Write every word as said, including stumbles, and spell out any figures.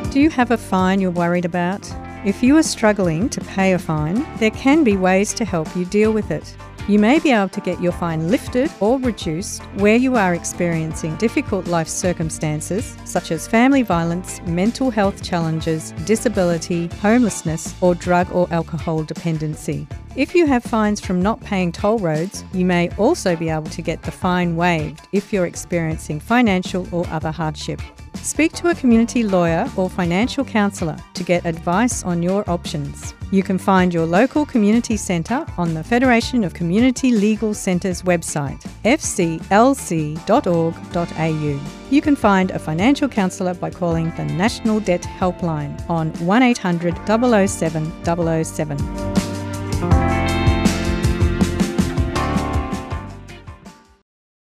Do you have a fine you're worried about? If you are struggling to pay a fine, there can be ways to help you deal with it. You may be able to get your fine lifted or reduced where you are experiencing difficult life circumstances such as family violence, mental health challenges, disability, homelessness, or drug or alcohol dependency. If you have fines from not paying toll roads, you may also be able to get the fine waived if you're experiencing financial or other hardship. Speak to a community lawyer or financial counsellor to get advice on your options. You can find your local community centre on the Federation of Community Legal Centres website, f c l c dot org dot a u. You can find a financial counsellor by calling the National Debt Helpline on one eight hundred, double oh seven, double oh seven.